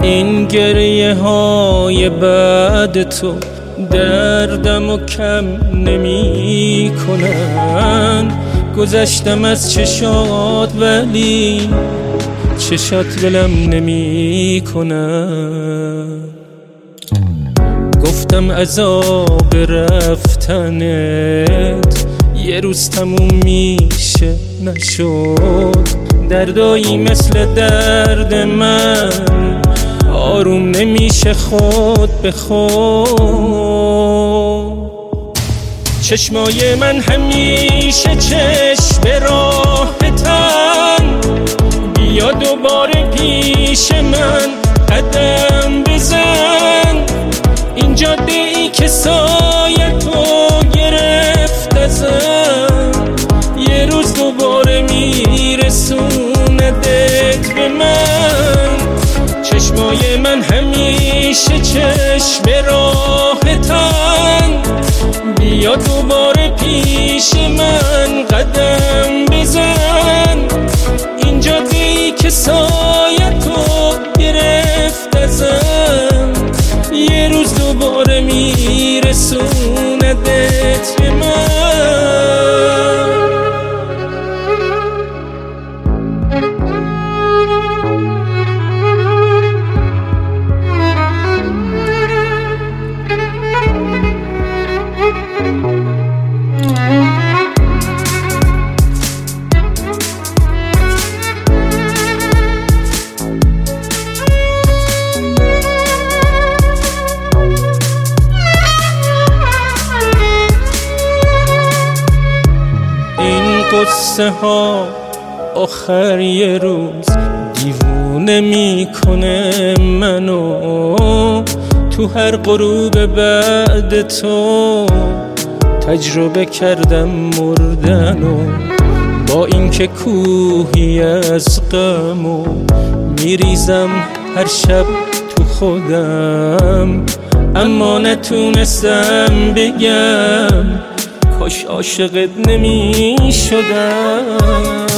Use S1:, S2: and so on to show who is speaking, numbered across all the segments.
S1: این گریه های بعد تو دردم و کم نمی کنن. گذشتم از چشات ولی چشات ولم نمی کنن. گفتم عذاب رفتنت یه روز تموم میشه، نشد. دردایی مثل درد من آروم نمیشه خود به خود. چشمای من همیشه چشم راحتن، بیا دوباره پیش من قدم بزن. این جاده ای که سایه تو گرفت ازم یه روز دوباره میرسوندت به من. چشمای من همیشه چشم راحتن، بیا دوباره پیش من قدم بزن. این جاده‌ای که سایه تو گرفت ازم یه روز دوباره میرسوندت به من. قصه ها آخر یه روز دیوونه میکنه منو. تو هر غروب بعد تو تجربه کردم مردنو. با اینکه کوهی از غمو میریزم هر شب تو خودم، اما نتونستم بگم کاش عاشقت نمی شدم.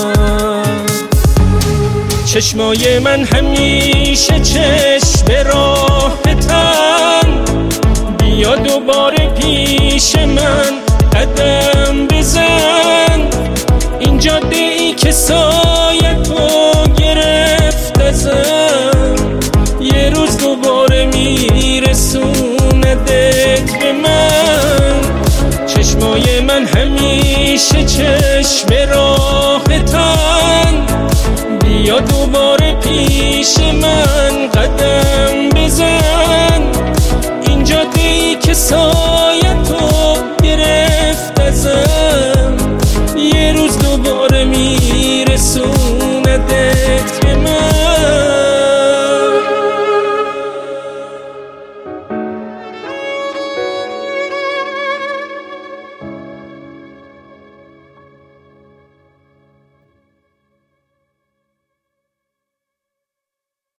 S1: چشمای من همیشه چشم راحتن، بیا دوباره پیش من قدم بزن. این جاده ای که سایه تو گرفت ازم یه روز دوباره میرسوندت به من. چشمای من همیشه چشم راحتن، بیا دوباره پیش من قدم بزن. این جاده‌ای که